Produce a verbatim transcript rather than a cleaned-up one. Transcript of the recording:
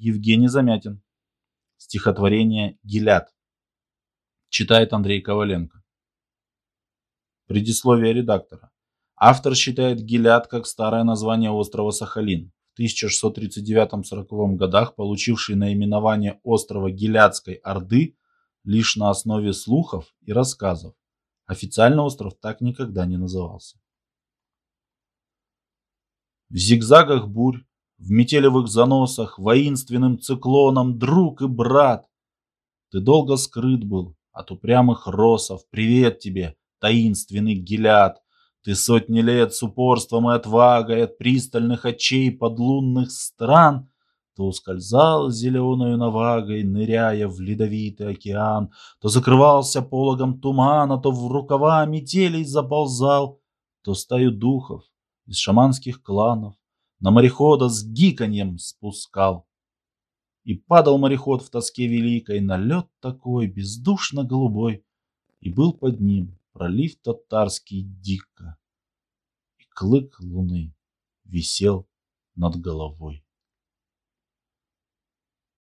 Евгений Замятин. Стихотворение «Гилят». Читает Андрей Коваленко. Предисловие редактора. Автор считает Гилят как старое название острова Сахалин, в тысяча шестьсот тридцать девятом — сороковом годах получивший наименование острова Гилятской Орды лишь на основе слухов и рассказов. Официально остров так никогда не назывался. В зигзагах бурь, в метелевых заносах, воинственным циклоном, друг и брат, ты долго скрыт был от упрямых росов. Привет тебе, таинственный Гилят! Ты сотни лет с упорством и отвагой от пристальных очей подлунных стран то ускользал зеленою навагой, ныряя в ледовитый океан, то закрывался пологом тумана, то в рукава метелей заползал, то стаю духов из шаманских кланов на морехода с гиканьем спускал. И падал мореход в тоске великой на лед такой бездушно-голубой, и был под ним пролив татарский дико, и клык луны висел над головой.